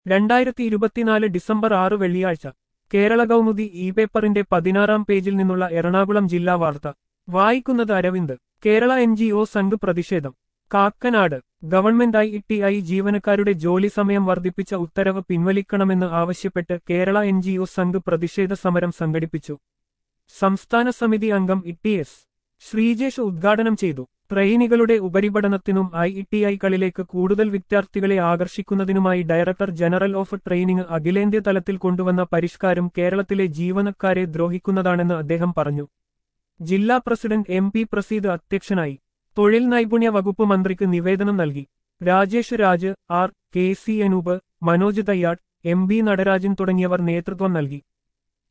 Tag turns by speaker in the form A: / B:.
A: 2024 December 6 വെള്ളിയാഴ്ച Kerala Kaumudi E പേപ്പറിന്റെ 16-ാം പേജിൽ നിന്നുള്ള എറണാകുളം ജില്ലാ വാർത്ത വായിക്കുന്നത് അരവിന്ദ്. കേരള NGO സംഘ് പ്രതിഷേധം. കാക്കനാട്. ഗവൺമെന്റ് ITI ജീവനക്കാരുടെ ജോലി സമയം വർദ്ധിപ്പിച്ച ഉത്തരവ് പിൻവലിക്കണമെന്ന് ആവശ്യപ്പെട്ട് കേരള NGO സംഘ് പ്രതിഷേധ സമരം സംഘടിപ്പിച്ചു. സംസ്ഥാന സമിതി അംഗം ITS ശ്രീജേഷ് ഉദ്ഘാടനം ചെയ്തു. ട്രെയിനികളുടെ ഉപരിപഠനത്തിനും ITI-കളിലേക്ക് കൂടുതൽ വിദ്യാർത്ഥികളെ ആകർഷിക്കുന്നതിനുമായി ഡയറക്ടർ ജനറൽ ഓഫ് ട്രെയിനിംഗ് അഖിലേന്ത്യാ തലത്തിൽ കൊണ്ടുവന്ന പരിഷ്കാരം കേരളത്തിലെ ജീവനക്കാരെ ദ്രോഹിക്കുന്നതാണെന്ന് അദ്ദേഹം പറഞ്ഞു. ജില്ലാ പ്രസിഡന്റ് MP പ്രസീദ് അധ്യക്ഷനായി. തൊഴിൽ നൈപുണ്യ വകുപ്പ് മന്ത്രിക്ക് നിവേദനം നൽകി. രാജേഷ് രാജ്, KC അനൂപ്, മനോജ് തയ്യാട്, MB നടരാജൻ തുടങ്ങിയവർ നേതൃത്വം നൽകി.